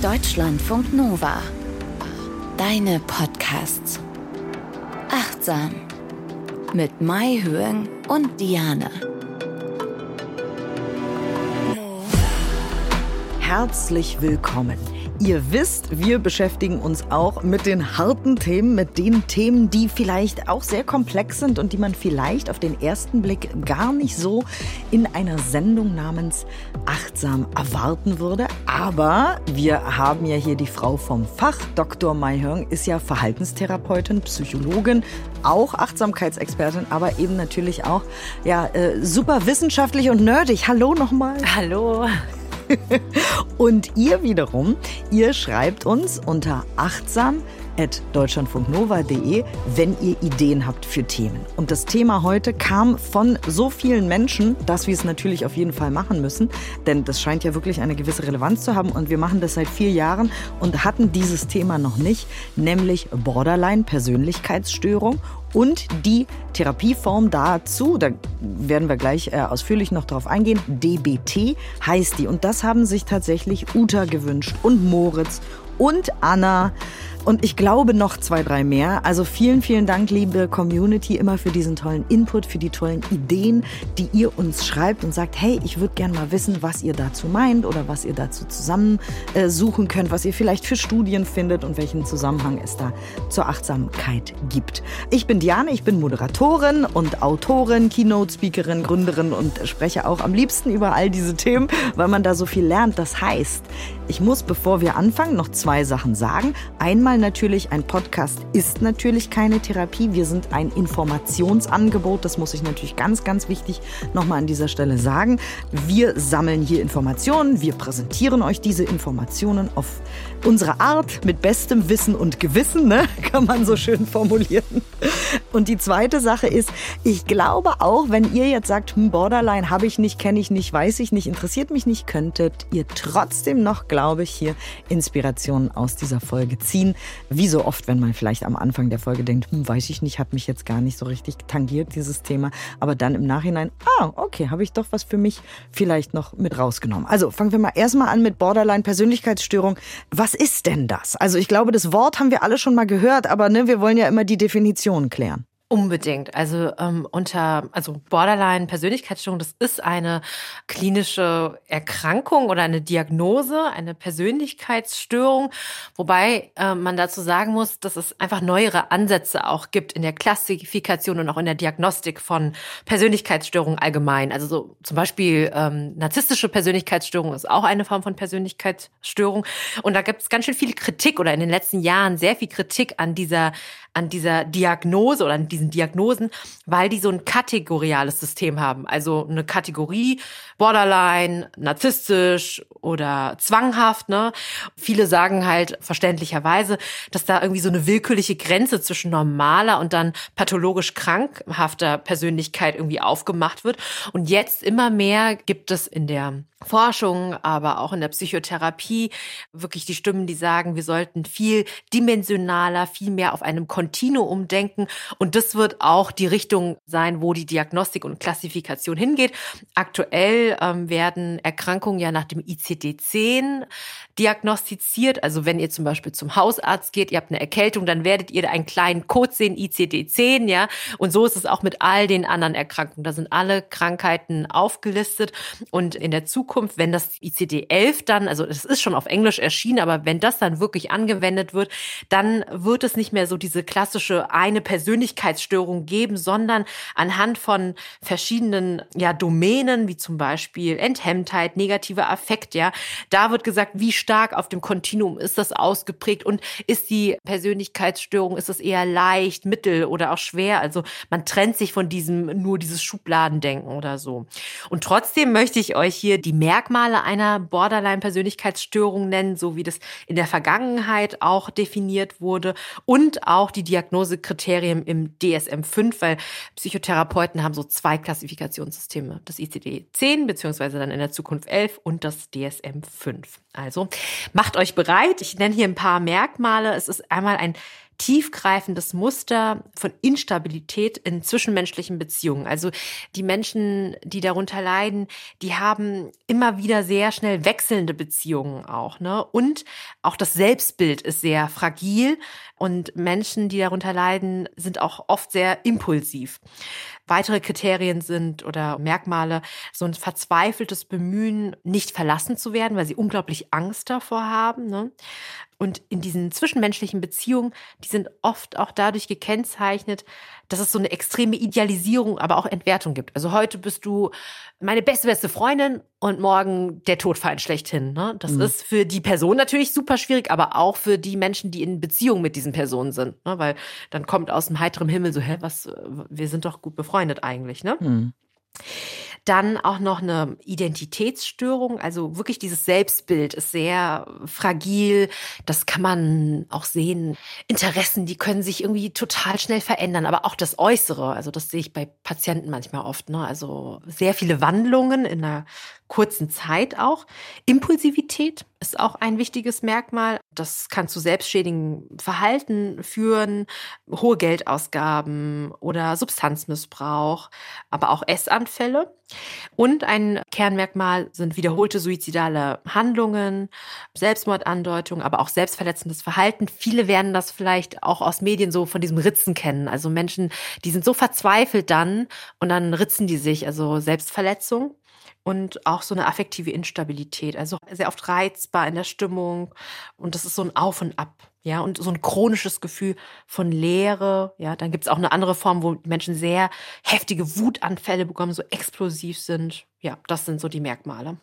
Deutschlandfunk Nova. Deine Podcasts. Achtsam. Mit Mai Höeng und Diane. Herzlich willkommen. Ihr wisst, wir beschäftigen uns auch mit den harten Themen, mit den Themen, die vielleicht auch sehr komplex sind und die man vielleicht auf den ersten Blick gar nicht so in einer Sendung namens Achtsam erwarten würde. Aber wir haben ja hier die Frau vom Fach. Dr. Mai Höeng ist ja Verhaltenstherapeutin, Psychologin, auch Achtsamkeitsexpertin, aber eben natürlich auch super wissenschaftlich und nerdig. Hallo nochmal. Hallo. Und ihr wiederum, ihr schreibt uns unter achtsam@deutschlandfunknova.de, wenn ihr Ideen habt für Themen. Und das Thema heute kam von so vielen Menschen, dass wir es natürlich auf jeden Fall machen müssen, denn das scheint ja wirklich eine gewisse Relevanz zu haben und wir machen das seit 4 Jahren und hatten dieses Thema noch nicht, nämlich Borderline-Persönlichkeitsstörung. Und die Therapieform dazu, da werden wir gleich ausführlich noch drauf eingehen, DBT heißt die. Und das haben sich tatsächlich Uta gewünscht und Moritz und Anna und ich glaube noch 2, 3 mehr. Also vielen, vielen Dank, liebe Community, immer für diesen tollen Input, für die tollen Ideen, die ihr uns schreibt und sagt, hey, ich würde gerne mal wissen, was ihr dazu meint oder was ihr dazu zusammen suchen könnt, was ihr vielleicht für Studien findet und welchen Zusammenhang es da zur Achtsamkeit gibt. Ich bin Diane, ich bin Moderatorin und Autorin, Keynote-Speakerin, Gründerin und spreche auch am liebsten über all diese Themen, weil man da so viel lernt. Das heißt, ich muss, bevor wir anfangen, noch 2 Sachen sagen. Einmal natürlich, ein Podcast ist natürlich keine Therapie. Wir sind ein Informationsangebot. Das muss ich natürlich ganz, ganz wichtig nochmal an dieser Stelle sagen. Wir sammeln hier Informationen. Wir präsentieren euch diese Informationen auf unsere Art mit bestem Wissen und Gewissen, ne? Kann man so schön formulieren. Und die zweite Sache ist, ich glaube auch, wenn ihr jetzt sagt, Borderline habe ich nicht, kenne ich nicht, weiß ich nicht, interessiert mich nicht, könntet ihr trotzdem noch, glaube ich, hier Inspirationen aus dieser Folge ziehen. Wie so oft, wenn man vielleicht am Anfang der Folge denkt, weiß ich nicht, hat mich jetzt gar nicht so richtig tangiert, dieses Thema. Aber dann im Nachhinein, okay, habe ich doch was für mich vielleicht noch mit rausgenommen. Also fangen wir mal erstmal an mit Borderline-Persönlichkeitsstörung. Was ist denn das? Also ich glaube, das Wort haben wir alle schon mal gehört, aber wir wollen ja immer die Definition klären. Unbedingt. Also Borderline-Persönlichkeitsstörung, das ist eine klinische Erkrankung oder eine Diagnose, eine Persönlichkeitsstörung, wobei man dazu sagen muss, dass es einfach neuere Ansätze auch gibt in der Klassifikation und auch in der Diagnostik von Persönlichkeitsstörungen allgemein. Also so zum Beispiel narzisstische Persönlichkeitsstörung ist auch eine Form von Persönlichkeitsstörung. Und da gibt es ganz schön viel Kritik oder in den letzten Jahren sehr viel Kritik an dieser Diagnose oder an diesen Diagnosen, weil die so ein kategoriales System haben. Also eine Kategorie, Borderline, narzisstisch oder zwanghaft, ne? Viele sagen halt verständlicherweise, dass da irgendwie so eine willkürliche Grenze zwischen normaler und dann pathologisch krankhafter Persönlichkeit irgendwie aufgemacht wird. Und jetzt immer mehr gibt es in der Forschung, aber auch in der Psychotherapie wirklich die Stimmen, die sagen, wir sollten viel dimensionaler, viel mehr auf einem Kontinuum denken. Und das wird auch die Richtung sein, wo die Diagnostik und Klassifikation hingeht. Aktuell werden Erkrankungen ja nach dem ICD-10 diagnostiziert. Also wenn ihr zum Beispiel zum Hausarzt geht, ihr habt eine Erkältung, dann werdet ihr einen kleinen Code sehen, ICD-10, ja. Und so ist es auch mit all den anderen Erkrankungen. Da sind alle Krankheiten aufgelistet. Und in der Zukunft, wenn das ICD-11 dann, also es ist schon auf Englisch erschienen, aber wenn das dann wirklich angewendet wird, dann wird es nicht mehr so diese klassische eine Persönlichkeitsstörung geben, sondern anhand von verschiedenen Domänen, wie zum Beispiel Enthemmtheit, negativer Affekt, da wird gesagt, wie stark auf dem Kontinuum ist das ausgeprägt und ist die Persönlichkeitsstörung, ist es eher leicht, mittel oder auch schwer, also man trennt sich von dieses Schubladendenken oder so. Und trotzdem möchte ich euch hier die Merkmale einer Borderline-Persönlichkeitsstörung nennen, so wie das in der Vergangenheit auch definiert wurde und auch die Diagnosekriterien im DSM-5, weil Psychotherapeuten haben so 2 Klassifikationssysteme, das ICD-10 beziehungsweise dann in der Zukunft 11 und das DSM-5. Also macht euch bereit, ich nenne hier ein paar Merkmale. Es ist einmal ein tiefgreifendes Muster von Instabilität in zwischenmenschlichen Beziehungen. Also die Menschen, die darunter leiden, die haben immer wieder sehr schnell wechselnde Beziehungen auch, ne? Und auch das Selbstbild ist sehr fragil und Menschen, die darunter leiden, sind auch oft sehr impulsiv. Weitere Kriterien sind oder Merkmale, so ein verzweifeltes Bemühen, nicht verlassen zu werden, weil sie unglaublich Angst davor haben, ne? Und in diesen zwischenmenschlichen Beziehungen, die sind oft auch dadurch gekennzeichnet, dass es so eine extreme Idealisierung, aber auch Entwertung gibt. Also heute bist du meine beste Freundin und morgen der Todfeind schlechthin, ne? Das ist für die Person natürlich super schwierig, aber auch für die Menschen, die in Beziehung mit diesen Personen sind, ne? Weil dann kommt aus dem heiteren Himmel so, wir sind doch gut befreundet eigentlich, ne? Dann auch noch eine Identitätsstörung, also wirklich dieses Selbstbild ist sehr fragil. Das kann man auch sehen. Interessen, die können sich irgendwie total schnell verändern, aber auch das Äußere, also das sehe ich bei Patienten manchmal oft, ne? Also sehr viele Wandlungen in einer kurzen Zeit auch. Impulsivität ist auch ein wichtiges Merkmal. Das kann zu selbstschädigem Verhalten führen, hohe Geldausgaben oder Substanzmissbrauch, aber auch Essanfälle. Und ein Kernmerkmal sind wiederholte suizidale Handlungen, Selbstmordandeutungen, aber auch selbstverletzendes Verhalten. Viele werden das vielleicht auch aus Medien so von diesem Ritzen kennen. Also Menschen, die sind so verzweifelt dann und dann ritzen die sich, also Selbstverletzung. Und auch so eine affektive Instabilität, also sehr oft reizbar in der Stimmung. Und das ist so ein Auf und Ab, ja, und so ein chronisches Gefühl von Leere. Ja, dann gibt es auch eine andere Form, wo die Menschen sehr heftige Wutanfälle bekommen, so explosiv sind. Ja, das sind so die Merkmale.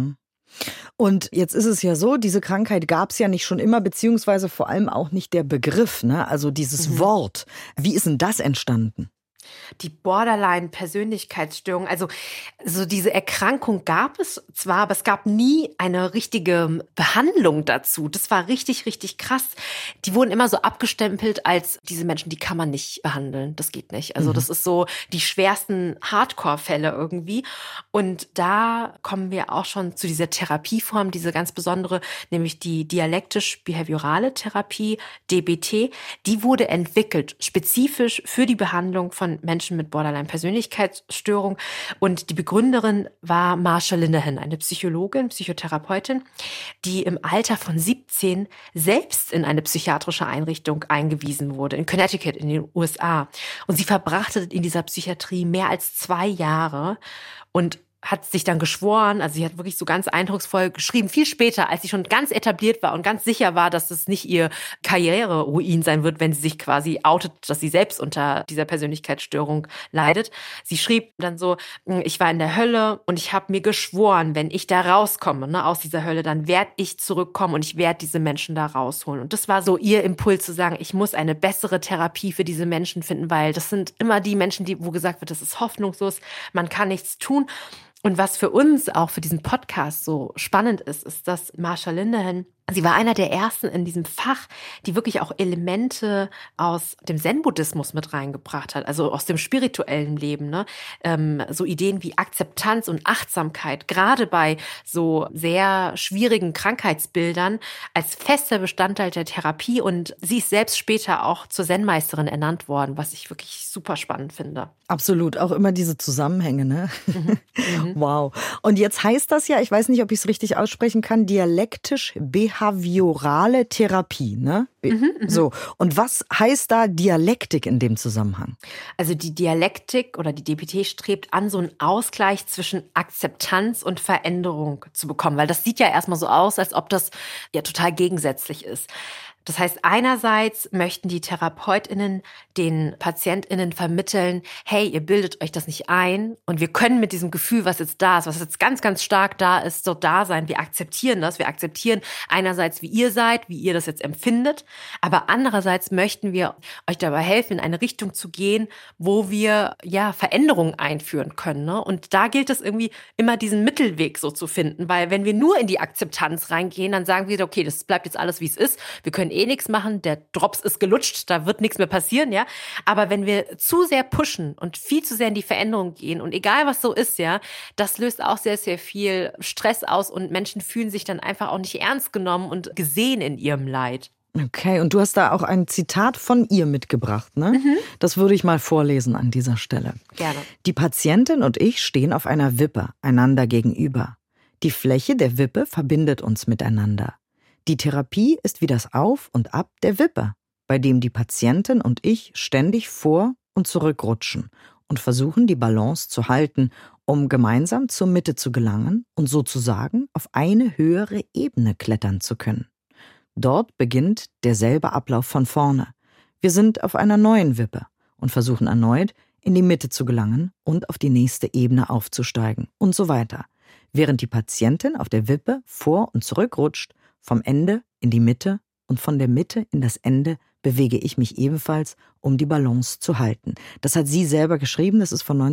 Und jetzt ist es ja so, diese Krankheit gab es ja nicht schon immer, beziehungsweise vor allem auch nicht der Begriff, ne? Also dieses Wort. Wie ist denn das entstanden? Die Borderline-Persönlichkeitsstörung, also so diese Erkrankung gab es zwar, aber es gab nie eine richtige Behandlung dazu. Das war richtig, richtig krass. Die wurden immer so abgestempelt als diese Menschen, die kann man nicht behandeln. Das geht nicht. Also das ist so die schwersten Hardcore-Fälle irgendwie. Und da kommen wir auch schon zu dieser Therapieform, diese ganz besondere, nämlich die dialektisch-behaviorale Therapie, DBT. Die wurde entwickelt, spezifisch für die Behandlung von Menschen mit Borderline-Persönlichkeitsstörung. Und die Begründerin war Marsha Linehan, eine Psychologin, Psychotherapeutin, die im Alter von 17 selbst in eine psychiatrische Einrichtung eingewiesen wurde, in Connecticut in den USA. Und sie verbrachte in dieser Psychiatrie mehr als 2 Jahre und hat sich dann geschworen, also sie hat wirklich so ganz eindrucksvoll geschrieben, viel später, als sie schon ganz etabliert war und ganz sicher war, dass es nicht ihr Karriereruin sein wird, wenn sie sich quasi outet, dass sie selbst unter dieser Persönlichkeitsstörung leidet. Sie schrieb dann so, ich war in der Hölle und ich habe mir geschworen, wenn ich da rauskomme, ne, aus dieser Hölle, dann werde ich zurückkommen und ich werde diese Menschen da rausholen. Und das war so ihr Impuls zu sagen, ich muss eine bessere Therapie für diese Menschen finden, weil das sind immer die Menschen, wo gesagt wird, das ist hoffnungslos, man kann nichts tun. Und was für uns auch für diesen Podcast so spannend ist, ist, dass Marsha Linehan, sie war einer der ersten in diesem Fach, die wirklich auch Elemente aus dem Zen-Buddhismus mit reingebracht hat, also aus dem spirituellen Leben, ne? So Ideen wie Akzeptanz und Achtsamkeit, gerade bei so sehr schwierigen Krankheitsbildern, als fester Bestandteil der Therapie. Und sie ist selbst später auch zur Zen-Meisterin ernannt worden, was ich wirklich super spannend finde. Absolut, auch immer diese Zusammenhänge, ne? Wow. Und jetzt heißt das ja, ich weiß nicht, ob ich es richtig aussprechen kann, dialektisch-behaviorale Therapie, ne? So. Und was heißt da Dialektik in dem Zusammenhang? Also die Dialektik oder die DBT strebt an, so einen Ausgleich zwischen Akzeptanz und Veränderung zu bekommen, weil das sieht ja erstmal so aus, als ob das ja total gegensätzlich ist. Das heißt, einerseits möchten die TherapeutInnen den PatientInnen vermitteln, hey, ihr bildet euch das nicht ein und wir können mit diesem Gefühl, was jetzt da ist, was jetzt ganz, ganz stark da ist, so da sein. Wir akzeptieren das. Wir akzeptieren einerseits, wie ihr seid, wie ihr das jetzt empfindet, aber andererseits möchten wir euch dabei helfen, in eine Richtung zu gehen, wo wir ja Veränderungen einführen können, ne? Und da gilt es irgendwie immer diesen Mittelweg so zu finden, weil wenn wir nur in die Akzeptanz reingehen, dann sagen wir, okay, das bleibt jetzt alles, wie es ist. Wir können nichts machen, der Drops ist gelutscht, da wird nichts mehr passieren, ja. Aber wenn wir zu sehr pushen und viel zu sehr in die Veränderung gehen und egal was so ist, ja, das löst auch sehr, sehr viel Stress aus und Menschen fühlen sich dann einfach auch nicht ernst genommen und gesehen in ihrem Leid. Okay, und du hast da auch ein Zitat von ihr mitgebracht, ne? Das würde ich mal vorlesen an dieser Stelle. Gerne. Die Patientin und ich stehen auf einer Wippe, einander gegenüber. Die Fläche der Wippe verbindet uns miteinander. Die Therapie ist wie das Auf und Ab der Wippe, bei dem die Patientin und ich ständig vor- und zurückrutschen und versuchen, die Balance zu halten, um gemeinsam zur Mitte zu gelangen und sozusagen auf eine höhere Ebene klettern zu können. Dort beginnt derselbe Ablauf von vorne. Wir sind auf einer neuen Wippe und versuchen erneut, in die Mitte zu gelangen und auf die nächste Ebene aufzusteigen und so weiter. Während die Patientin auf der Wippe vor- und zurückrutscht, vom Ende in die Mitte und von der Mitte in das Ende bewege ich mich ebenfalls, um die Balance zu halten. Das hat sie selber geschrieben, das ist von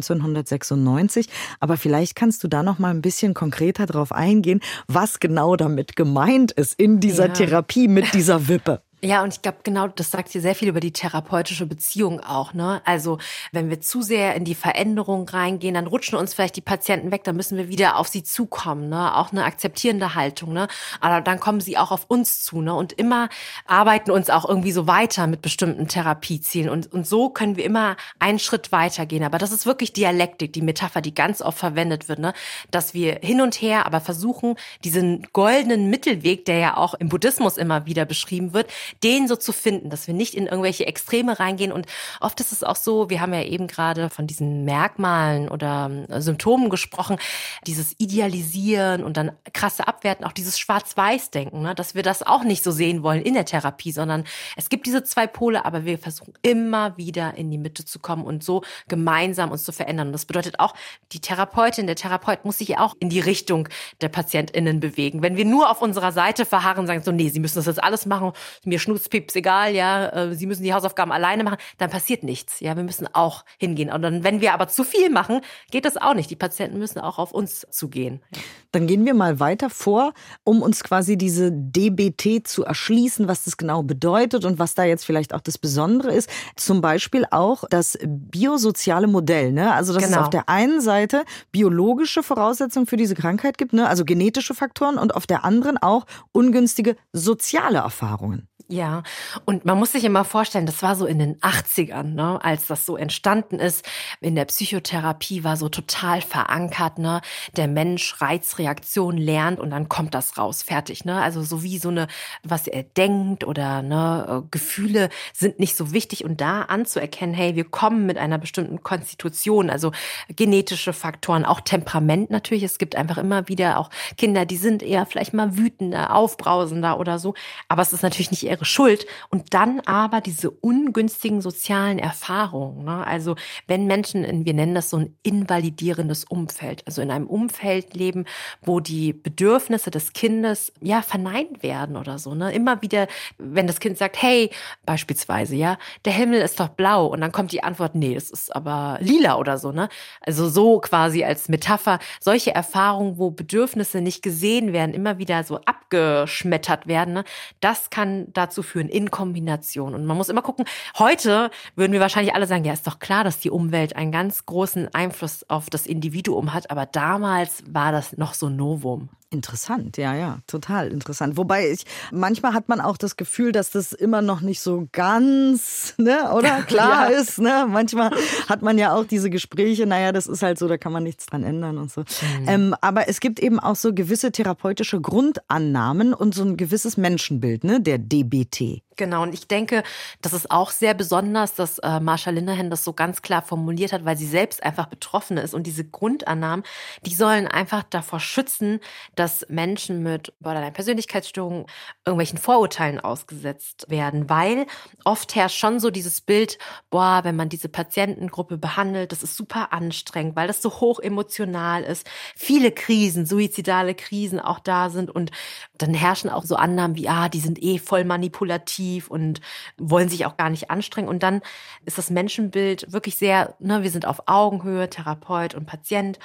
1996. Aber vielleicht kannst du da noch mal ein bisschen konkreter drauf eingehen, was genau damit gemeint ist in dieser Therapie mit dieser Wippe. Ja, und ich glaube, genau, das sagt hier sehr viel über die therapeutische Beziehung auch, ne? Also, wenn wir zu sehr in die Veränderung reingehen, dann rutschen uns vielleicht die Patienten weg, dann müssen wir wieder auf sie zukommen, ne? Auch eine akzeptierende Haltung, ne? Aber dann kommen sie auch auf uns zu, ne? Und immer arbeiten uns auch irgendwie so weiter mit bestimmten Therapiezielen. Und so können wir immer einen Schritt weitergehen. Aber das ist wirklich Dialektik, die Metapher, die ganz oft verwendet wird, ne? Dass wir hin und her aber versuchen, diesen goldenen Mittelweg, der ja auch im Buddhismus immer wieder beschrieben wird, den so zu finden, dass wir nicht in irgendwelche Extreme reingehen. Und oft ist es auch so, wir haben ja eben gerade von diesen Merkmalen oder Symptomen gesprochen, dieses Idealisieren und dann krasse Abwerten, auch dieses Schwarz-Weiß-Denken, ne? Dass wir das auch nicht so sehen wollen in der Therapie, sondern es gibt diese zwei Pole, aber wir versuchen immer wieder in die Mitte zu kommen und so gemeinsam uns zu verändern. Und das bedeutet auch, die Therapeutin, der Therapeut muss sich auch in die Richtung der PatientInnen bewegen. Wenn wir nur auf unserer Seite verharren, sagen so, nee, sie müssen das jetzt alles machen, mir schnutzpieps egal, ja, sie müssen die Hausaufgaben alleine machen, dann passiert nichts. Ja, wir müssen auch hingehen. Und dann, wenn wir aber zu viel machen, geht das auch nicht. Die Patienten müssen auch auf uns zugehen. Dann gehen wir mal weiter vor, um uns quasi diese DBT zu erschließen, was das genau bedeutet und was da jetzt vielleicht auch das Besondere ist. Zum Beispiel auch das biosoziale Modell, ne? Also, dass es auf der einen Seite biologische Voraussetzungen für diese Krankheit gibt, ne? Also genetische Faktoren, und auf der anderen auch ungünstige soziale Erfahrungen. Ja, und man muss sich immer vorstellen, das war so in den 80ern, ne, als das so entstanden ist. In der Psychotherapie war so total verankert, ne, der Mensch Reizreaktion lernt und dann kommt das raus, fertig, ne. Also so wie so eine, was er denkt oder ne, Gefühle sind nicht so wichtig, und da anzuerkennen, hey, wir kommen mit einer bestimmten Konstitution, also genetische Faktoren, auch Temperament natürlich. Es gibt einfach immer wieder auch Kinder, die sind eher vielleicht mal wütender, aufbrausender oder so, aber es ist natürlich nicht ihre Schuld. Und dann aber diese ungünstigen sozialen Erfahrungen, ne? Also wenn Menschen wir nennen das so ein invalidierendes Umfeld, also in einem Umfeld leben, wo die Bedürfnisse des Kindes ja verneint werden oder so, ne? Immer wieder, wenn das Kind sagt, hey, beispielsweise, ja, der Himmel ist doch blau, und dann kommt die Antwort, nee, es ist aber lila oder so, ne? Also so quasi als Metapher, solche Erfahrungen, wo Bedürfnisse nicht gesehen werden, immer wieder so abgeschmettert werden, ne? Das kann dazu führen, in Kombination. Und man muss immer gucken, heute würden wir wahrscheinlich alle sagen, ja, ist doch klar, dass die Umwelt einen ganz großen Einfluss auf das Individuum hat, aber damals war das noch so ein Novum. Interessant, ja, total interessant. Wobei manchmal hat man auch das Gefühl, dass das immer noch nicht so ganz, ne, oder klar ist, ne? Manchmal hat man ja auch diese Gespräche, naja, das ist halt so, da kann man nichts dran ändern und so. Aber es gibt eben auch so gewisse therapeutische Grundannahmen und so ein gewisses Menschenbild, ne, der DBT. Genau, und ich denke, das ist auch sehr besonders, dass Marsha Linehan das so ganz klar formuliert hat, weil sie selbst einfach Betroffene ist. Und diese Grundannahmen, die sollen einfach davor schützen, dass Menschen mit Borderline-Persönlichkeitsstörungen irgendwelchen Vorurteilen ausgesetzt werden. Weil oft herrscht schon so dieses Bild, boah, wenn man diese Patientengruppe behandelt, das ist super anstrengend, weil das so hoch emotional ist. Viele Krisen, suizidale Krisen auch da sind. Und dann herrschen auch so Annahmen wie, die sind eh voll manipulativ und wollen sich auch gar nicht anstrengen. Und dann ist das Menschenbild wirklich sehr, ne, wir sind auf Augenhöhe, Therapeut und Patient.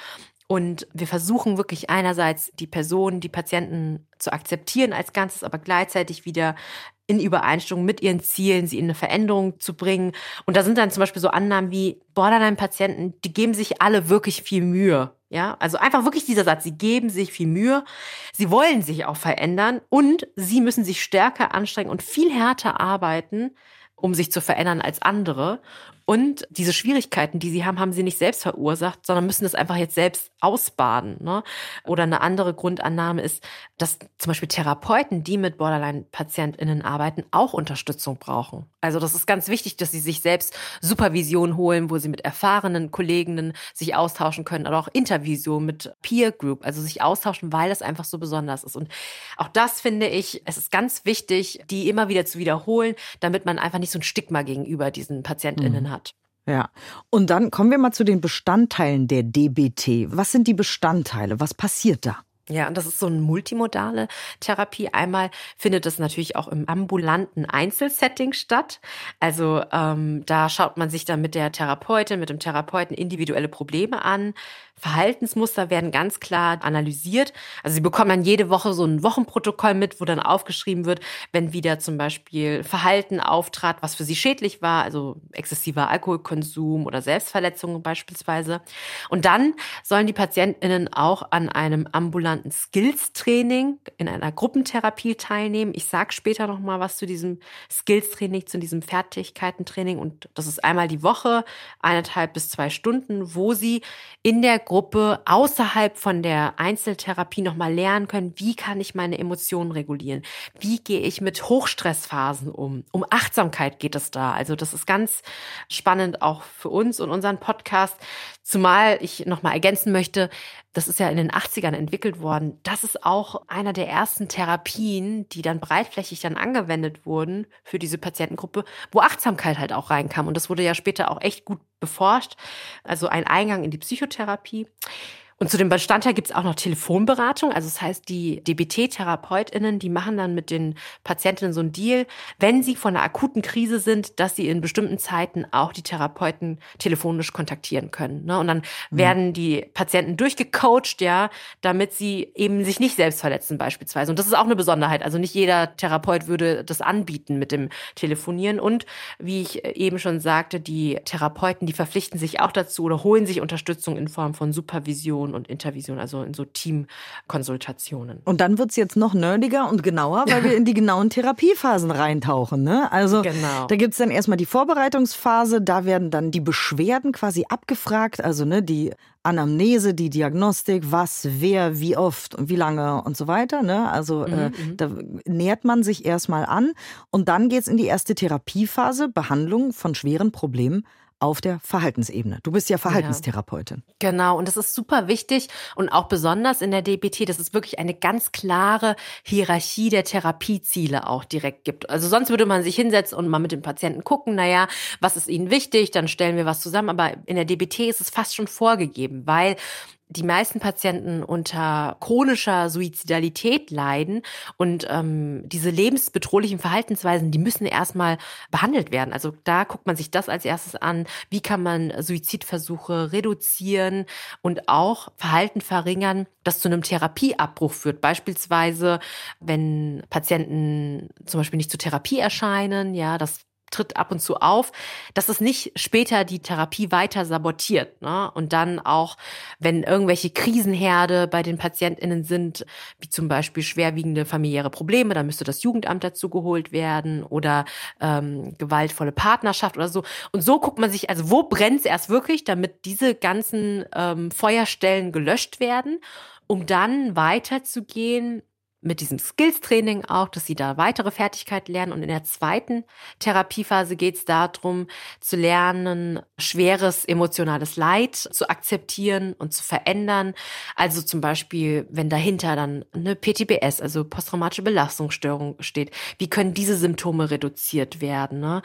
Und wir versuchen wirklich einerseits die Personen, die Patienten zu akzeptieren als Ganzes, aber gleichzeitig wieder in Übereinstimmung mit ihren Zielen, sie in eine Veränderung zu bringen. Und da sind dann zum Beispiel so Annahmen wie Borderline-Patienten, die geben sich alle wirklich viel Mühe. Ja, also einfach wirklich dieser Satz, sie geben sich viel Mühe, sie wollen sich auch verändern und sie müssen sich stärker anstrengen und viel härter arbeiten, um sich zu verändern als andere. Und diese Schwierigkeiten, die sie haben, haben sie nicht selbst verursacht, sondern müssen das einfach jetzt selbst ausbaden. Ne? Oder eine andere Grundannahme ist, dass zum Beispiel Therapeuten, die mit Borderline-PatientInnen arbeiten, auch Unterstützung brauchen. Also das ist ganz wichtig, dass sie sich selbst Supervision holen, wo sie mit erfahrenen Kolleginnen sich austauschen können, oder auch Intervision mit Peer Group, also sich austauschen, weil das einfach so besonders ist. Und auch das finde ich, es ist ganz wichtig, die immer wieder zu wiederholen, damit man einfach nicht so ein Stigma gegenüber diesen PatientInnen hat. Ja, und dann kommen wir mal zu den Bestandteilen der DBT. Was sind die Bestandteile? Was passiert da? Ja, und das ist so eine multimodale Therapie. Einmal findet es natürlich auch im ambulanten Einzelsetting statt. Also da schaut man sich dann mit der Therapeutin, mit dem Therapeuten individuelle Probleme an. Verhaltensmuster werden ganz klar analysiert. Also sie bekommen dann jede Woche so ein Wochenprotokoll mit, wo dann aufgeschrieben wird, wenn wieder zum Beispiel Verhalten auftrat, was für sie schädlich war, also exzessiver Alkoholkonsum oder Selbstverletzungen beispielsweise. Und dann sollen die PatientInnen auch an einem ambulanten Skills-Training in einer Gruppentherapie teilnehmen. Ich sage später noch mal was zu diesem Skills-Training, zu diesem Fertigkeiten-Training. Und das ist einmal die Woche, 1,5 bis 2 Stunden, wo sie in der Gruppe außerhalb von der Einzeltherapie nochmal lernen können, wie kann ich meine Emotionen regulieren? Wie gehe ich mit Hochstressphasen um? Um Achtsamkeit geht es da. Also das ist ganz spannend auch für uns und unseren Podcast. Zumal ich nochmal ergänzen möchte, das ist ja in den 80ern entwickelt worden. Das ist auch einer der ersten Therapien, die dann breitflächig dann angewendet wurden für diese Patientengruppe, wo Achtsamkeit halt auch reinkam. Und das wurde ja später auch echt gut beforscht. Also ein Eingang in die Psychotherapie. Und zu dem Bestandteil gibt es auch noch Telefonberatung. Also das heißt, die DBT-TherapeutInnen, die machen dann mit den Patientinnen so einen Deal, wenn sie von einer akuten Krise sind, dass sie in bestimmten Zeiten auch die Therapeuten telefonisch kontaktieren können. Ne? Und dann werden die Patienten durchgecoacht, ja, damit sie eben sich nicht selbst verletzen beispielsweise. Und das ist auch eine Besonderheit. Also nicht jeder Therapeut würde das anbieten mit dem Telefonieren. Und wie ich eben schon sagte, die Therapeuten, die verpflichten sich auch dazu oder holen sich Unterstützung in Form von Supervision und Intervision, also in so Teamkonsultationen. Und dann wird's jetzt noch nerdiger und genauer, weil wir in die genauen Therapiephasen reintauchen. Ne? Also Genau. Da gibt's dann erstmal die Vorbereitungsphase, da werden dann die Beschwerden quasi abgefragt, also ne, die Anamnese, die Diagnostik, was, wer, wie oft und wie lange und so weiter. Ne? Also da nähert man sich erstmal an und dann geht's in die erste Therapiephase, Behandlung von schweren Problemen auf der Verhaltensebene. Du bist ja Verhaltenstherapeutin. Ja, genau, und das ist super wichtig und auch besonders in der DBT, dass es wirklich eine ganz klare Hierarchie der Therapieziele auch direkt gibt. Also sonst würde man sich hinsetzen und mal mit dem Patienten gucken, naja, was ist ihnen wichtig, dann stellen wir was zusammen. Aber in der DBT ist es fast schon vorgegeben, weil die meisten Patienten unter chronischer Suizidalität leiden und diese lebensbedrohlichen Verhaltensweisen, die müssen erstmal behandelt werden. Also da guckt man sich das als erstes an. Wie kann man Suizidversuche reduzieren und auch Verhalten verringern, das zu einem Therapieabbruch führt? Beispielsweise, wenn Patienten zum Beispiel nicht zur Therapie erscheinen, ja, das tritt ab und zu auf, dass es nicht später die Therapie weiter sabotiert. Ne? Und dann auch, wenn irgendwelche Krisenherde bei den PatientInnen sind, wie zum Beispiel schwerwiegende familiäre Probleme, dann müsste das Jugendamt dazu geholt werden oder gewaltvolle Partnerschaft oder so. Und so guckt man sich, also wo brennt es erst wirklich, damit diese ganzen Feuerstellen gelöscht werden, um dann weiterzugehen mit diesem Skills-Training auch, dass sie da weitere Fertigkeiten lernen. Und in der zweiten Therapiephase geht es darum, zu lernen, schweres emotionales Leid zu akzeptieren und zu verändern. Also zum Beispiel, wenn dahinter dann eine PTBS, also posttraumatische Belastungsstörung steht, wie können diese Symptome reduziert werden? Ne?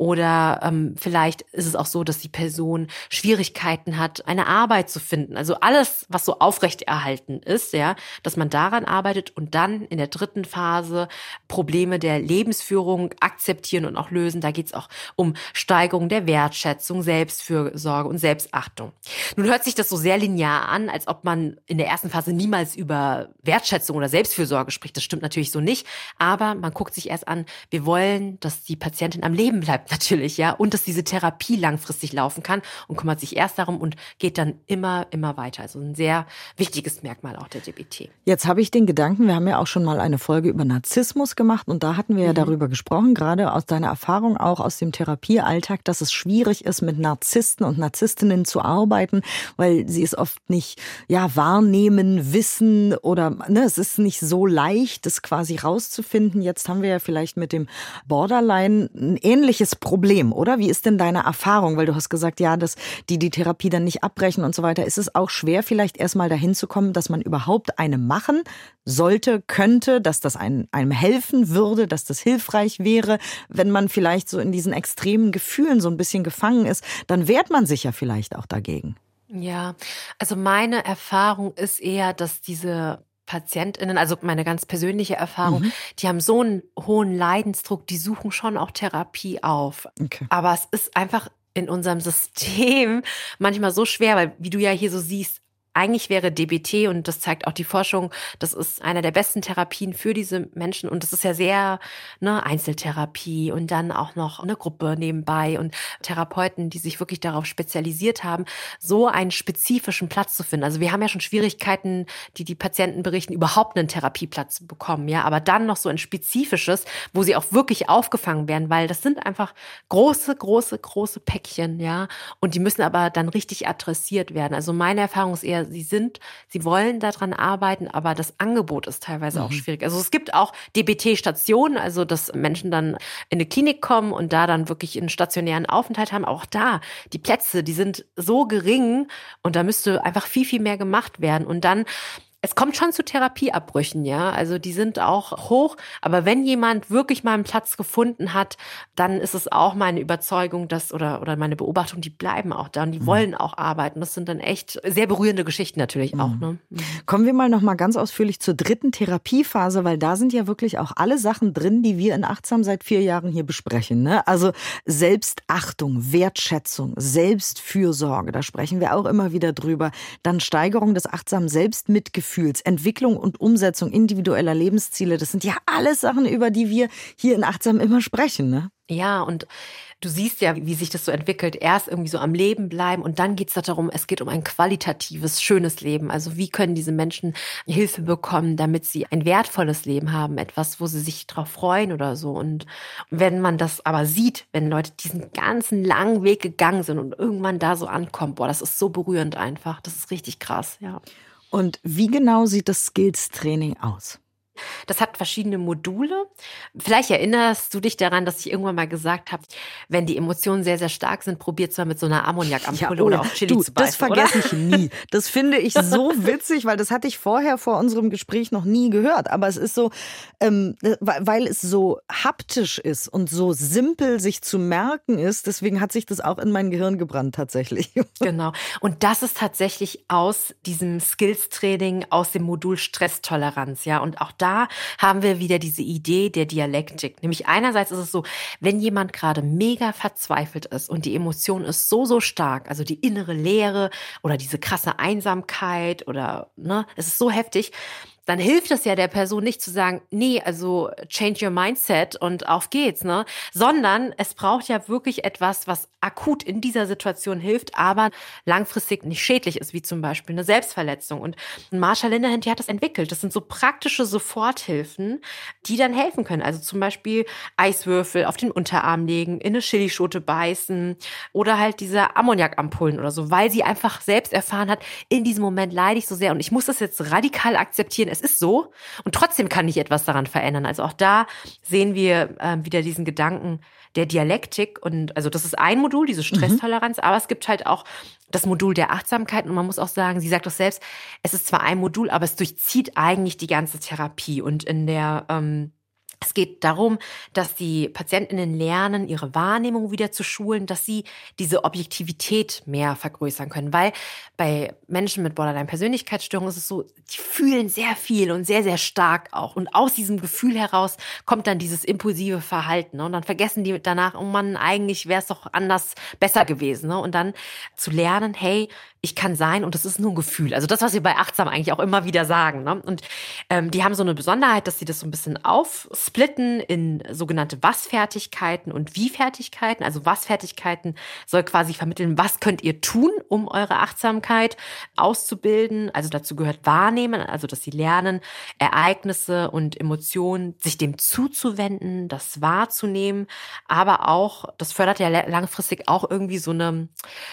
Oder vielleicht ist es auch so, dass die Person Schwierigkeiten hat, eine Arbeit zu finden. Also alles, was so aufrechterhalten ist, ja, dass man daran arbeitet und dann dann in der dritten Phase Probleme der Lebensführung akzeptieren und auch lösen. Da geht es auch um Steigerung der Wertschätzung, Selbstfürsorge und Selbstachtung. Nun hört sich das so sehr linear an, als ob man in der ersten Phase niemals über Wertschätzung oder Selbstfürsorge spricht. Das stimmt natürlich so nicht, aber man guckt sich erst an, wir wollen, dass die Patientin am Leben bleibt natürlich, ja, und dass diese Therapie langfristig laufen kann und kümmert sich erst darum und geht dann immer weiter. Also ein sehr wichtiges Merkmal auch der DBT. Jetzt habe ich den Gedanken, wir haben ja auch schon mal eine Folge über Narzissmus gemacht und da hatten wir ja darüber gesprochen, gerade aus deiner Erfahrung auch aus dem Therapiealltag, dass es schwierig ist, mit Narzissten und Narzisstinnen zu arbeiten, weil sie es oft nicht wahrnehmen, wissen oder es ist nicht so leicht, das quasi rauszufinden. Jetzt haben wir ja vielleicht mit dem Borderline ein ähnliches Problem, oder? Wie ist denn deine Erfahrung? Weil du hast gesagt, ja, dass die Therapie dann nicht abbrechen und so weiter. Ist es auch schwer, vielleicht erstmal dahin zu kommen, dass man überhaupt eine machen sollte, könnte, dass das einem helfen würde, dass das hilfreich wäre, wenn man vielleicht so in diesen extremen Gefühlen so ein bisschen gefangen ist, dann wehrt man sich ja vielleicht auch dagegen. Ja, also meine Erfahrung ist eher, dass diese PatientInnen, also meine ganz persönliche Erfahrung, die haben so einen hohen Leidensdruck, die suchen schon auch Therapie auf. Okay. Aber es ist einfach in unserem System manchmal so schwer, weil wie du ja hier so siehst, eigentlich wäre DBT, und das zeigt auch die Forschung, das ist einer der besten Therapien für diese Menschen. Und das ist ja sehr Einzeltherapie und dann auch noch eine Gruppe nebenbei und Therapeuten, die sich wirklich darauf spezialisiert haben, so einen spezifischen Platz zu finden. Also wir haben ja schon Schwierigkeiten, die Patienten berichten, überhaupt einen Therapieplatz zu bekommen. Ja, aber dann noch so ein spezifisches, wo sie auch wirklich aufgefangen werden, weil das sind einfach große Päckchen, ja. Und die müssen aber dann richtig adressiert werden. Also meine Erfahrung ist eher, sie wollen daran arbeiten, aber das Angebot ist teilweise auch schwierig. Also es gibt auch DBT-Stationen, also dass Menschen dann in eine Klinik kommen und da dann wirklich einen stationären Aufenthalt haben. Auch da, die Plätze, die sind so gering und da müsste einfach viel mehr gemacht werden. Und dann es kommt schon zu Therapieabbrüchen, ja. Also die sind auch hoch. Aber wenn jemand wirklich mal einen Platz gefunden hat, dann ist es auch meine Überzeugung, dass oder meine Beobachtung, die bleiben auch da und die wollen auch arbeiten. Das sind dann echt sehr berührende Geschichten natürlich auch. Ne? Kommen wir noch mal ganz ausführlich zur dritten Therapiephase, weil da sind ja wirklich auch alle Sachen drin, die wir in Achtsam seit 4 Jahren hier besprechen. Ne? Also Selbstachtung, Wertschätzung, Selbstfürsorge, da sprechen wir auch immer wieder drüber. Dann Steigerung des achtsamen Selbstmitgefühls, Entwicklung und Umsetzung individueller Lebensziele. Das sind ja alles Sachen, über die wir hier in Achtsam immer sprechen, ne? Ja, und du siehst ja, wie sich das so entwickelt. Erst irgendwie so am Leben bleiben und dann geht es darum, es geht um ein qualitatives, schönes Leben. Also wie können diese Menschen Hilfe bekommen, damit sie ein wertvolles Leben haben, etwas, wo sie sich drauf freuen oder so. Und wenn man das aber sieht, wenn Leute diesen ganzen langen Weg gegangen sind und irgendwann da so ankommen, boah, das ist so berührend einfach. Das ist richtig krass, ja. Und wie genau sieht das Skills-Training aus? Das hat verschiedene Module. Vielleicht erinnerst du dich daran, dass ich irgendwann mal gesagt habe, wenn die Emotionen sehr, sehr stark sind, probiert's mal mit so einer Ammoniakampulle oder auf Chili zu beißen. Das vergesse ich nie. Das finde ich so witzig, weil das hatte ich vorher vor unserem Gespräch noch nie gehört. Aber es ist so, weil es so haptisch ist und so simpel sich zu merken ist, deswegen hat sich das auch in mein Gehirn gebrannt tatsächlich. Genau. Und das ist tatsächlich aus diesem Skills-Training, aus dem Modul Stresstoleranz, ja. Und auch da haben wir wieder diese Idee der Dialektik. Nämlich einerseits ist es so, wenn jemand gerade mega verzweifelt ist und die Emotion ist so stark, also die innere Leere oder diese krasse Einsamkeit oder es ist so heftig, dann hilft es ja der Person nicht zu sagen, nee, also change your mindset und auf geht's, ne? Sondern es braucht ja wirklich etwas, was akut in dieser Situation hilft, aber langfristig nicht schädlich ist, wie zum Beispiel eine Selbstverletzung. Und Marsha Linehan, die hat das entwickelt. Das sind so praktische Soforthilfen, die dann helfen können. Also zum Beispiel Eiswürfel auf den Unterarm legen, in eine Chilischote beißen oder halt diese Ammoniakampullen oder so, weil sie einfach selbst erfahren hat, in diesem Moment leide ich so sehr und ich muss das jetzt radikal akzeptieren. Es ist so und trotzdem kann ich etwas daran verändern. Also auch da sehen wir wieder diesen Gedanken der Dialektik und also das ist ein Modul, diese Stresstoleranz, aber es gibt halt auch das Modul der Achtsamkeit und man muss auch sagen, sie sagt doch selbst, es ist zwar ein Modul, aber es durchzieht eigentlich die ganze Therapie und in der Es geht darum, dass die PatientInnen lernen, ihre Wahrnehmung wieder zu schulen, dass sie diese Objektivität mehr vergrößern können. Weil bei Menschen mit Borderline-Persönlichkeitsstörung ist es so, die fühlen sehr viel und sehr, sehr stark auch. Und aus diesem Gefühl heraus kommt dann dieses impulsive Verhalten. Ne? Und dann vergessen die danach, oh Mann, eigentlich wäre es doch anders besser gewesen. Ne? Und dann zu lernen, hey, ich kann sein und das ist nur ein Gefühl. Also das, was wir bei Achtsam eigentlich auch immer wieder sagen. Ne? Und die haben so eine Besonderheit, dass sie das so ein bisschen aufsplitten in sogenannte Was-Fertigkeiten und Wie-Fertigkeiten. Also Was-Fertigkeiten soll quasi vermitteln, was könnt ihr tun, um eure Achtsamkeit auszubilden. Also dazu gehört Wahrnehmen, also dass sie lernen, Ereignisse und Emotionen, sich dem zuzuwenden, das wahrzunehmen. Aber auch, das fördert ja langfristig auch irgendwie so eine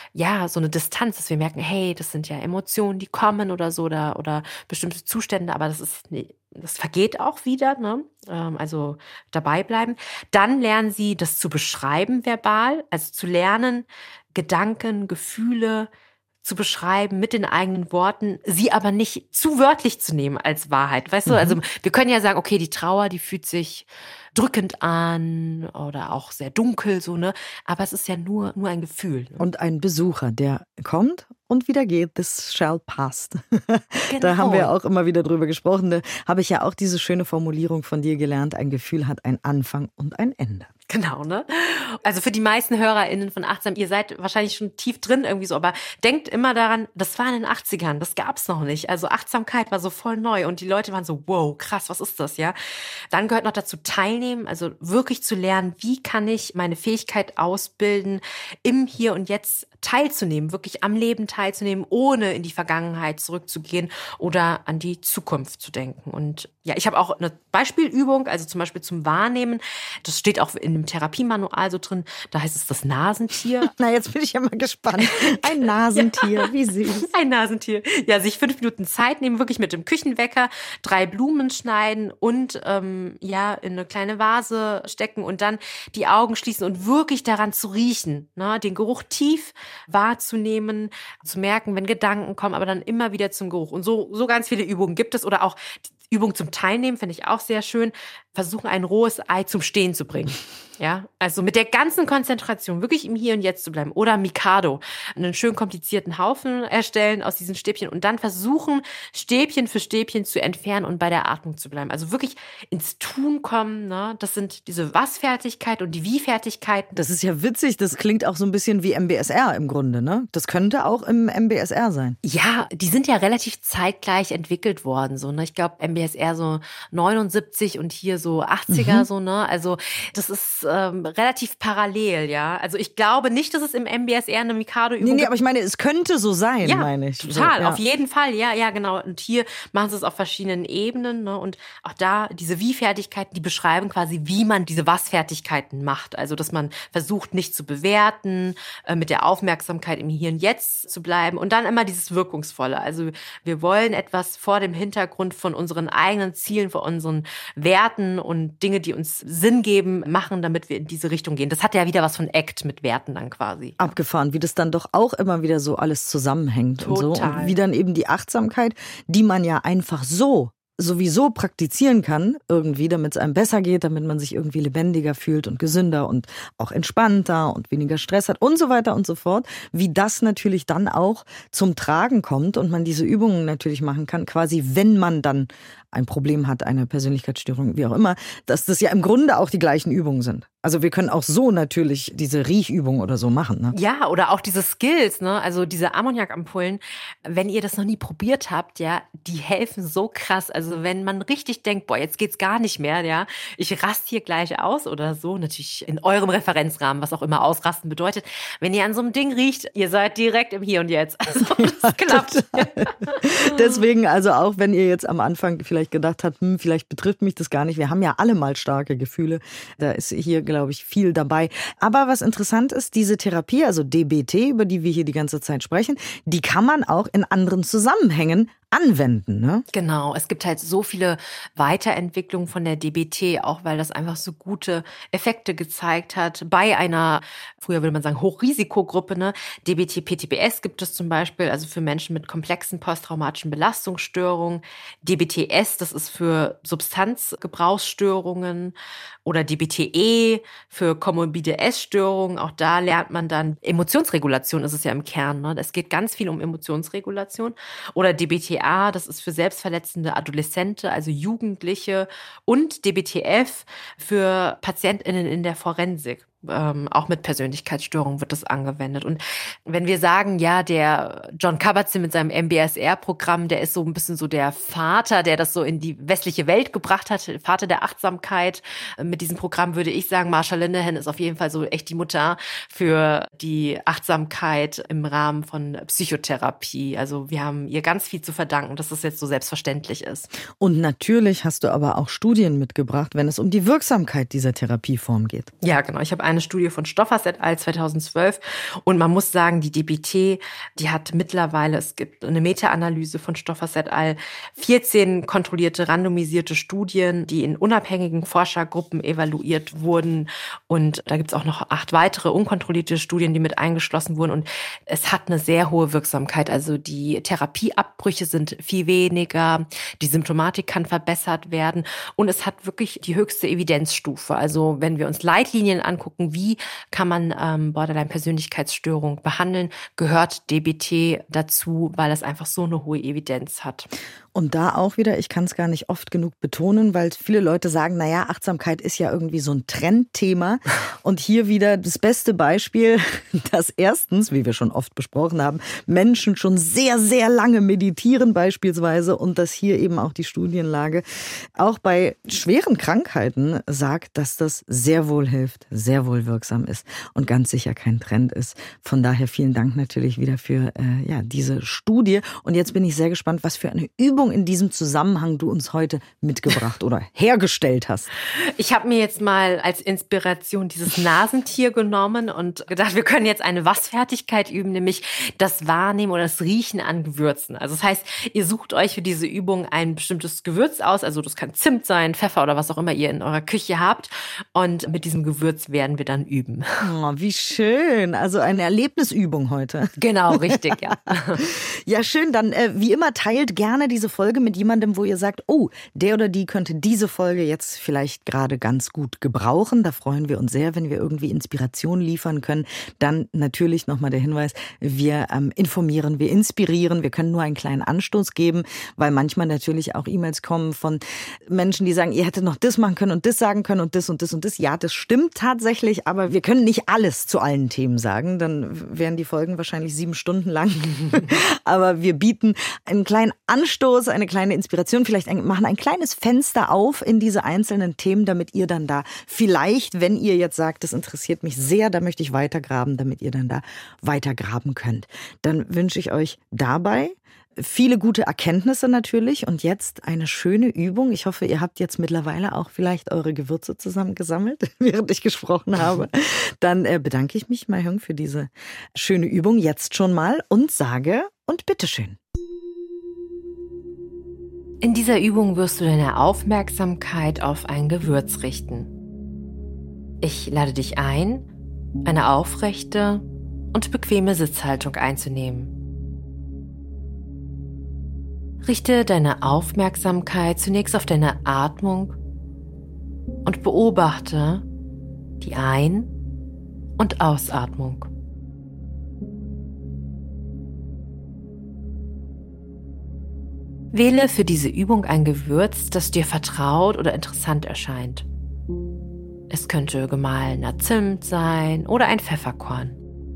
Distanz, dass wir merken, hey, das sind ja Emotionen, die kommen oder so oder bestimmte Zustände, aber das vergeht auch wieder, ne? Also dabei bleiben. Dann lernen sie, das zu beschreiben verbal, also zu lernen, Gedanken, Gefühle zu beschreiben mit den eigenen Worten, sie aber nicht zu wörtlich zu nehmen als Wahrheit. Weißt du, also wir können ja sagen, okay, die Trauer, die fühlt sich drückend an oder auch sehr dunkel, so, ne? Aber es ist ja nur ein Gefühl. Ne? Und ein Besucher, der kommt und wieder geht, this shall pass. Genau. Da haben wir auch immer wieder drüber gesprochen. Da habe ich ja auch diese schöne Formulierung von dir gelernt, ein Gefühl hat einen Anfang und ein Ende. Genau, ne? Also für die meisten HörerInnen von Achtsam, ihr seid wahrscheinlich schon tief drin irgendwie so, aber denkt immer daran, das war in den 80ern, das gab's noch nicht. Also Achtsamkeit war so voll neu und die Leute waren so, wow, krass, was ist das, ja? Dann gehört noch dazu teilnehmen, also wirklich zu lernen, wie kann ich meine Fähigkeit ausbilden, im Hier und Jetzt teilzunehmen, wirklich am Leben teilzunehmen, ohne in die Vergangenheit zurückzugehen oder an die Zukunft zu denken. Und ja, ich habe auch eine Beispielübung, also zum Beispiel zum Wahrnehmen, das steht auch in dem Therapiemanual so drin, da heißt es das Nasentier. Na, jetzt bin ich ja mal gespannt. Ein Nasentier, ja. Wie süß. Ein Nasentier. Ja, sich 5 Minuten Zeit nehmen, wirklich mit dem Küchenwecker 3 Blumen schneiden und in eine kleine Vase stecken und dann die Augen schließen und wirklich daran zu riechen, ne? Den Geruch tief wahrzunehmen, zu merken, wenn Gedanken kommen, aber dann immer wieder zum Geruch. Und so ganz viele Übungen gibt es oder auch Übung zum Teilnehmen, finde ich auch sehr schön. Versuchen, ein rohes Ei zum Stehen zu bringen. Ja, also mit der ganzen Konzentration wirklich im Hier und Jetzt zu bleiben. Oder Mikado, einen schön komplizierten Haufen erstellen aus diesen Stäbchen und dann versuchen, Stäbchen für Stäbchen zu entfernen und bei der Atmung zu bleiben. Also wirklich ins Tun kommen. Ne? Das sind diese Was-Fertigkeit und die Wie-Fertigkeiten. Das ist ja witzig, das klingt auch so ein bisschen wie MBSR im Grunde, ne? Das könnte auch im MBSR sein. Ja, die sind ja relativ zeitgleich entwickelt worden. So, ne? Ich glaube, MBSR so 79 und hier so 80er, so, ne? Also das ist relativ parallel, ja. Also ich glaube nicht, dass es im MBSR eine Mikado-Übung gibt. Nee, aber ich meine, es könnte so sein, meine ich. Total, so, ja. Auf jeden Fall, ja, genau. Und hier machen sie es auf verschiedenen Ebenen, ne? Und auch da diese Wie-Fertigkeiten, die beschreiben quasi, wie man diese Was-Fertigkeiten macht. Also, dass man versucht, nicht zu bewerten, mit der Aufmerksamkeit im Hier und Jetzt zu bleiben und dann immer dieses Wirkungsvolle. Also, wir wollen etwas vor dem Hintergrund von unseren eigenen Zielen, von unseren Werten und Dinge, die uns Sinn geben, machen, damit wir in diese Richtung gehen. Das hat ja wieder was von ACT mit Werten dann quasi. Abgefahren, wie das dann doch auch immer wieder so alles zusammenhängt. Total. Und so. Und wie dann eben die Achtsamkeit, die man ja einfach sowieso praktizieren kann, irgendwie, damit es einem besser geht, damit man sich irgendwie lebendiger fühlt und gesünder und auch entspannter und weniger Stress hat und so weiter und so fort, wie das natürlich dann auch zum Tragen kommt und man diese Übungen natürlich machen kann, quasi wenn man dann ein Problem hat, eine Persönlichkeitsstörung, wie auch immer, dass das ja im Grunde auch die gleichen Übungen sind. Also wir können auch so natürlich diese Riechübung oder so machen. Ne? Ja, oder auch diese Skills, ne? Also diese Ammoniakampullen, wenn ihr das noch nie probiert habt, ja, die helfen so krass. Also wenn man richtig denkt, boah, jetzt geht's gar nicht mehr, ja, ich raste hier gleich aus oder so, natürlich in eurem Referenzrahmen, was auch immer ausrasten bedeutet. Wenn ihr an so einem Ding riecht, ihr seid direkt im Hier und Jetzt. Also das klappt. Deswegen also auch, wenn ihr jetzt am Anfang vielleicht gedacht habt, vielleicht betrifft mich das gar nicht. Wir haben ja alle mal starke Gefühle. Da ist hier, glaube ich, viel dabei. Aber was interessant ist, diese Therapie, also DBT, über die wir hier die ganze Zeit sprechen, die kann man auch in anderen Zusammenhängen anwenden, ne? Genau, es gibt halt so viele Weiterentwicklungen von der DBT, auch weil das einfach so gute Effekte gezeigt hat bei einer, früher würde man sagen, Hochrisikogruppe, ne? DBT-PTBS gibt es zum Beispiel, also für Menschen mit komplexen posttraumatischen Belastungsstörungen. DBTS, das ist für Substanzgebrauchsstörungen, oder DBTE für komorbide Essstörungen. Auch da lernt man dann, Emotionsregulation ist es ja im Kern, ne? Es geht ganz viel um Emotionsregulation. Oder DBTA, das ist für selbstverletzende Adoleszente, also Jugendliche. Und DBTF für PatientInnen in der Forensik. Auch mit Persönlichkeitsstörungen wird das angewendet. Und wenn wir sagen, ja, der Jon Kabat-Zinn mit seinem MBSR-Programm, der ist so ein bisschen so der Vater, der das so in die westliche Welt gebracht hat, Vater der Achtsamkeit. Mit diesem Programm würde ich sagen, Marsha Linehan ist auf jeden Fall so echt die Mutter für die Achtsamkeit im Rahmen von Psychotherapie. Also wir haben ihr ganz viel zu verdanken, dass das jetzt so selbstverständlich ist. Und natürlich hast du aber auch Studien mitgebracht, wenn es um die Wirksamkeit dieser Therapieform geht. Ja, genau. Ich habe eine Studie von Stoffers et al. 2012 und man muss sagen, die DBT, die hat mittlerweile, es gibt eine Meta-Analyse von Stoffers et al., 14 kontrollierte, randomisierte Studien, die in unabhängigen Forschergruppen evaluiert wurden und da gibt es auch noch 8 weitere unkontrollierte Studien, die mit eingeschlossen wurden und es hat eine sehr hohe Wirksamkeit, also die Therapieabbrüche sind viel weniger, die Symptomatik kann verbessert werden und es hat wirklich die höchste Evidenzstufe, also wenn wir uns Leitlinien angucken, wie kann man Borderline-Persönlichkeitsstörung behandeln, gehört DBT dazu, weil es einfach so eine hohe Evidenz hat. Und da auch wieder, ich kann es gar nicht oft genug betonen, weil viele Leute sagen, naja, Achtsamkeit ist ja irgendwie so ein Trendthema. Und hier wieder das beste Beispiel, dass erstens, wie wir schon oft besprochen haben, Menschen schon sehr, sehr lange meditieren beispielsweise und dass hier eben auch die Studienlage auch bei schweren Krankheiten sagt, dass das sehr wohl hilft, sehr wohl wirksam ist und ganz sicher kein Trend ist. Von daher vielen Dank natürlich wieder für diese Studie. Und jetzt bin ich sehr gespannt, was für eine Übung in diesem Zusammenhang du uns heute mitgebracht oder hergestellt hast. Ich habe mir jetzt mal als Inspiration dieses Nasentier genommen und gedacht, wir können jetzt eine Was-Fertigkeit üben, nämlich das Wahrnehmen oder das Riechen an Gewürzen. Also das heißt, ihr sucht euch für diese Übung ein bestimmtes Gewürz aus, also das kann Zimt sein, Pfeffer oder was auch immer ihr in eurer Küche habt und mit diesem Gewürz werden wir dann üben. Oh, wie schön. Also eine Erlebnisübung heute. Genau, richtig, ja. Ja, schön. Dann wie immer teilt gerne diese Folge mit jemandem, wo ihr sagt, oh, der oder die könnte diese Folge jetzt vielleicht gerade ganz gut gebrauchen. Da freuen wir uns sehr, wenn wir irgendwie Inspiration liefern können. Dann natürlich nochmal der Hinweis, wir informieren, wir inspirieren, wir können nur einen kleinen Anstoß geben, weil manchmal natürlich auch E-Mails kommen von Menschen, die sagen, ihr hättet noch das machen können und das sagen können und das und das und das. Ja, das stimmt tatsächlich, aber wir können nicht alles zu allen Themen sagen. Dann wären die Folgen wahrscheinlich 7 Stunden lang. Aber wir bieten einen kleinen Anstoß, eine kleine Inspiration, vielleicht machen ein kleines Fenster auf in diese einzelnen Themen, damit ihr dann da vielleicht, wenn ihr jetzt sagt, das interessiert mich sehr, da möchte ich weitergraben, damit ihr dann da weitergraben könnt. Dann wünsche ich euch dabei viele gute Erkenntnisse natürlich und jetzt eine schöne Übung. Ich hoffe, ihr habt jetzt mittlerweile auch vielleicht eure Gewürze zusammengesammelt, während ich gesprochen habe. Dann bedanke ich mich, Mai Hung, für diese schöne Übung jetzt schon mal und sage und bitteschön. In dieser Übung wirst du deine Aufmerksamkeit auf ein Gewürz richten. Ich lade dich ein, eine aufrechte und bequeme Sitzhaltung einzunehmen. Richte deine Aufmerksamkeit zunächst auf deine Atmung und beobachte die Ein- und Ausatmung. Wähle für diese Übung ein Gewürz, das dir vertraut oder interessant erscheint. Es könnte gemahlener Zimt sein oder ein Pfefferkorn.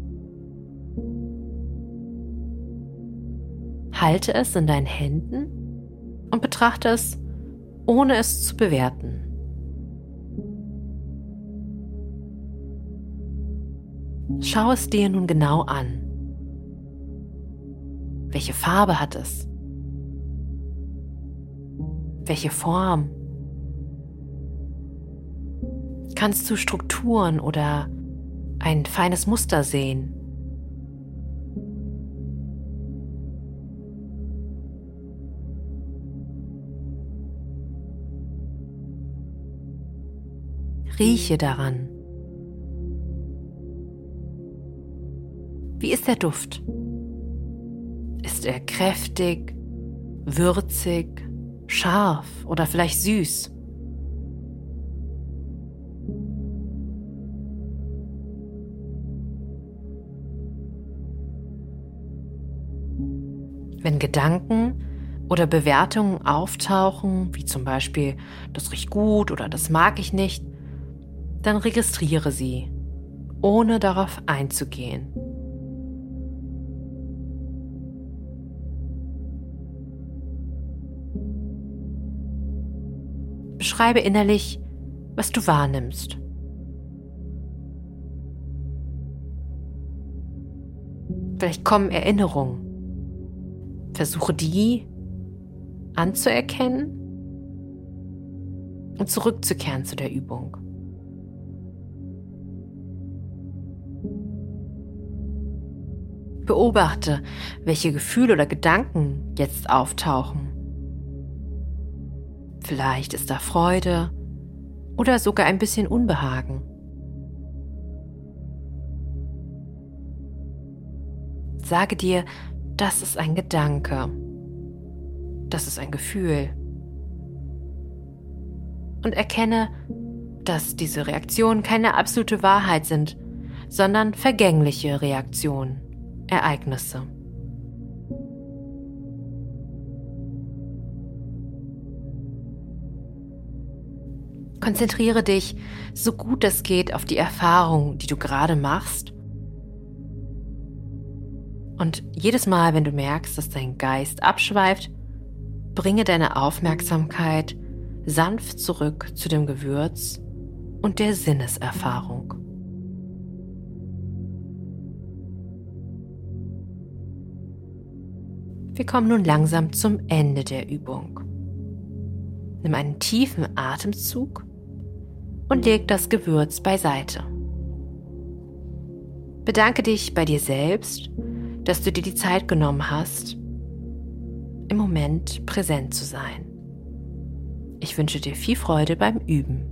Halte es in deinen Händen und betrachte es, ohne es zu bewerten. Schau es dir nun genau an. Welche Farbe hat es? Welche Form? Kannst du Strukturen oder ein feines Muster sehen? Rieche daran. Wie ist der Duft? Ist er kräftig, würzig, scharf oder vielleicht süß? Wenn Gedanken oder Bewertungen auftauchen, wie zum Beispiel, das riecht gut oder das mag ich nicht, dann registriere sie, ohne darauf einzugehen. Beschreibe innerlich, was du wahrnimmst. Vielleicht kommen Erinnerungen. Versuche die anzuerkennen und zurückzukehren zu der Übung. Beobachte, welche Gefühle oder Gedanken jetzt auftauchen. Vielleicht ist da Freude oder sogar ein bisschen Unbehagen. Sage dir, das ist ein Gedanke. Das ist ein Gefühl. Und erkenne, dass diese Reaktionen keine absolute Wahrheit sind, sondern vergängliche Reaktionen, Ereignisse. Konzentriere dich, so gut es geht, auf die Erfahrung, die du gerade machst. Und jedes Mal, wenn du merkst, dass dein Geist abschweift, bringe deine Aufmerksamkeit sanft zurück zu dem Gewürz und der Sinneserfahrung. Wir kommen nun langsam zum Ende der Übung. Nimm einen tiefen Atemzug und leg das Gewürz beiseite. Bedanke dich bei dir selbst, dass du dir die Zeit genommen hast, im Moment präsent zu sein. Ich wünsche dir viel Freude beim Üben.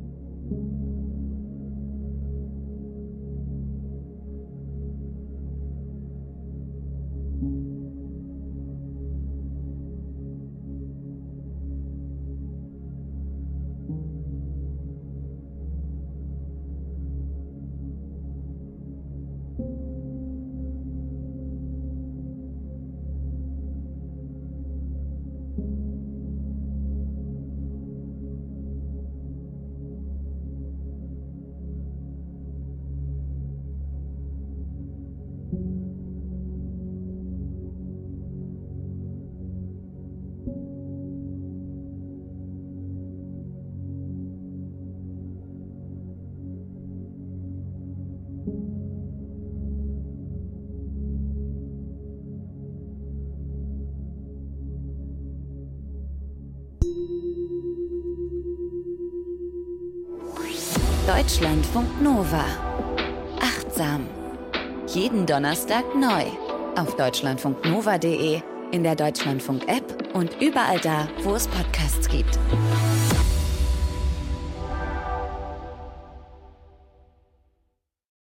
Deutschlandfunk Nova. Achtsam. Jeden Donnerstag neu. Auf deutschlandfunknova.de, in der Deutschlandfunk-App und überall da, wo es Podcasts gibt.